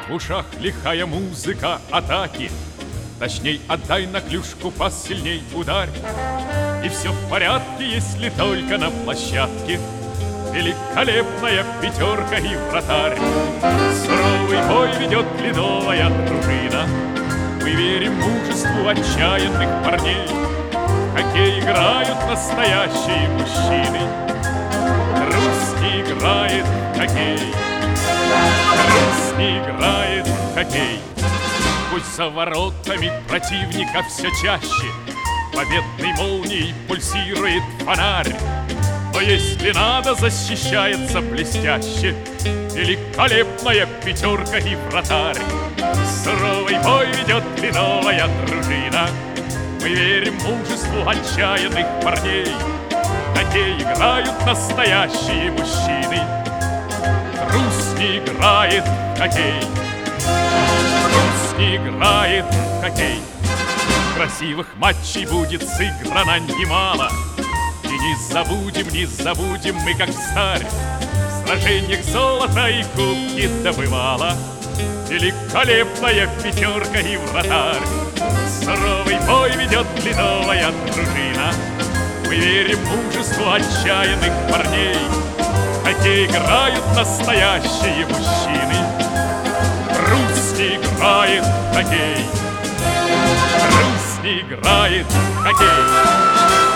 В ушах лихая музыка атаки. Точней, отдай на клюшку, пас сильней ударь. И все в порядке, если только на площадке великолепная пятерка и вратарь. Суровый бой ведет ледовая дружина. Мы верим мужеству отчаянных парней. В хоккей играют настоящие мужчины. Русский играет в хоккей. Русский играет в хоккей. Пусть за воротами противника все чаще победной молнией пульсирует фонарь. Но если надо, защищается блестяще великолепная пятерка и вратарь. Суровый бой ведет ледовая дружина. Мы верим мужеству отчаянных парней. В хоккей играют настоящие мужчины. Русский играет в хоккей. Русский играет в хоккей. Красивых матчей будет сыграно немало. И не забудем мы, как встарь, в сражениях золото и кубки добывала великолепная пятерка и вратарь. Суровый бой ведет ледовая дружина. Мы верим мужеству отчаянных парней. В хоккей играют настоящие мужчины. Русский играет в хоккей. Русский играет в хоккей.